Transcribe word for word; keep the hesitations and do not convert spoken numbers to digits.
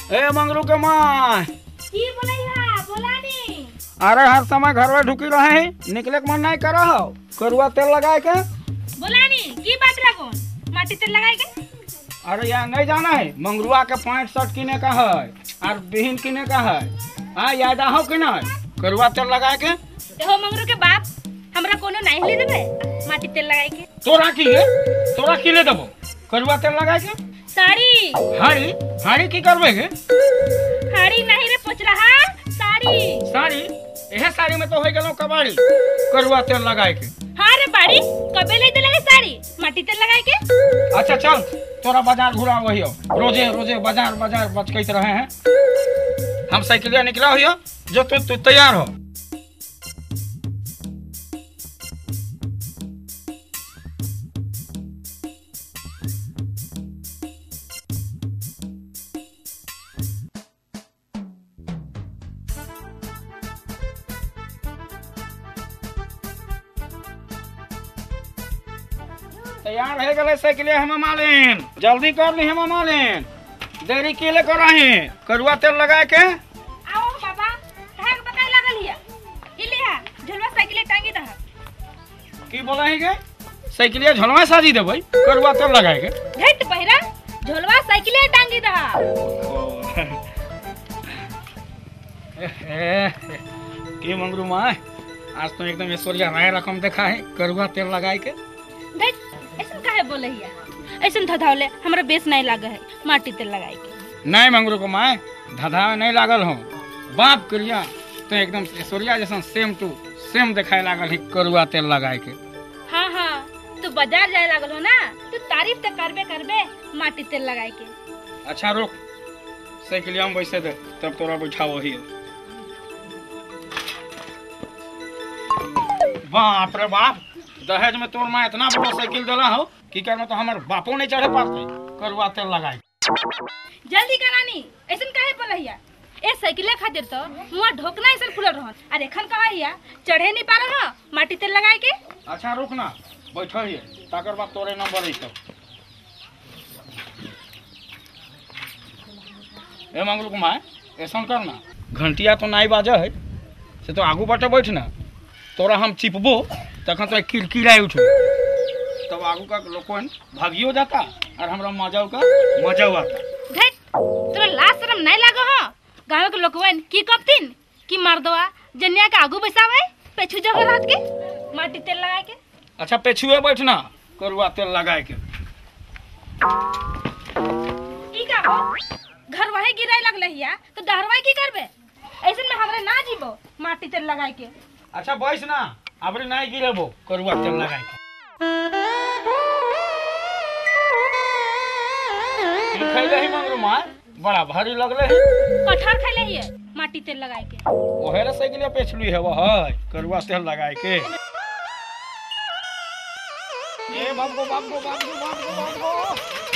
ए मंगरू के माँ की बोलैया बोला नी। अरे हर समय घर में ढुकी रहे निकले के मन नहीं कर रहा करुआ तेल लगाए के बोला नी की बात रखो माटी तेल लगाए के। अरे यार नहीं जाना है मंगरुआ के पैंट शर्ट किने का है और बिहिन किने का है। हाँ याद हो कि नहीं करुआ तेल लगाए के। हो मंगरू के बाप हमरा कोनो नहीं ले देबे माटी तेल लगाए के। तोरा की है तोरा की ले देबो करुआ तेल लगाए के। साड़ी हाड़ी हाड़ी की करबे के। हाड़ी नहीं रे पूछ रहा साड़ी साड़ी यह साड़ी में तो हो गेलो कबाड़ी करुआ तेल लगाए के। हाँ रे बाड़ी कबे ले देले साड़ी माटी तेल लगाए के। अच्छा चल तोरा बाजार घुरा वही हो रोजे रोजे बाजार बाजार बचकैत रहे हैं। हम साइकिलिया निकला हुई जो तू तू तैयार हो। तैयार है गले साइकिल हम मालिन जल्दी कर ली हम मालिन देरी के ले कर रहे करुआ तेल लगाए के। आओ बाबा कहे के बताई लागल हिया इलिया झलवा साइकिल टांगी दह। की बोला है के साइकिलिया झलवा साजी देबै करुआ तेल लगाए के। घट पहिरा झलवा साइकिल टांगी दह। की मंगरू माँ आज तो एकदम ऐश्वर्या राय रकम देखा है करुआ तेल लगाए के। घट ऐसन काहे बोले हिया ऐसन धधावले हमरा बेस नहीं लागे है माटी तेल लगाए के। नहीं मंगरू को माँ धधावे नहीं लागल हो बाप करिया तो एकदम ऐश्वर्या जैसा सेम टू सेम देखाए लागल है करुआ तेल लगाए के। हाँ हाँ तू बाजार जाए लागल हो ना तू तारीफ तो करबे करबे माटी तेल लगाए के। अच्छा रुक साइकिलिया में बैसे दे तब तोरा बैठाओ ही। बाप रे बाप दहेज में तोर माँ इतना बड़ा साइकिल दिला हो कि कर में तो हमारे बापो नहीं चढ़े पाते करुआ तेल लगाए। जल्दी करानी ऐसन काहे बोलहिया ए साइकिल खातिर तो मुआ ढोकना ऐसन खुलल रहन और एखन कहहिया चढ़े नहीं पा रहा माटी तेल लगाए के। अच्छा रुक ना बैठो ही ताकर बाद तोरे नंबर है सब। ए मंगलू कुमार ऐसा करना घंटिया तो नहीं बाजा है से तो आगू बाटे बैठना तोरा हम चिपबो तखन तो किरकिराई उठो तब आगू का लोगन भागियो जाता और हमरा मजा का मजा आता। घट तोरा लाज शरम नहीं लागो हो गांव के लोगवन की कपतिन की मार दवा जनिया के आगू बैसावे पेछू जगह रात के माटी तेल लगाए के। अच्छा पेछुए बैठना करुआ तेल लगाए के। ई का हो घर वही गिराई लगले हिया तो डहरवाई की करबे ऐसन में हमरे ना जीबो माटी तेल लगाए के। अच्छा बैठ ना अबरे नहीं गिरेबो करुआ तेल लगाए के। खैले ही मंगरू माँ बड़ा भारी लगले है कटहर खैले हिए माटी तेल लगाए के। ओहे रे साइकिलिया पेछलुई है वह करुआ तेल लगाए के। ए बाबू बाबू बाबू बाबू बाबू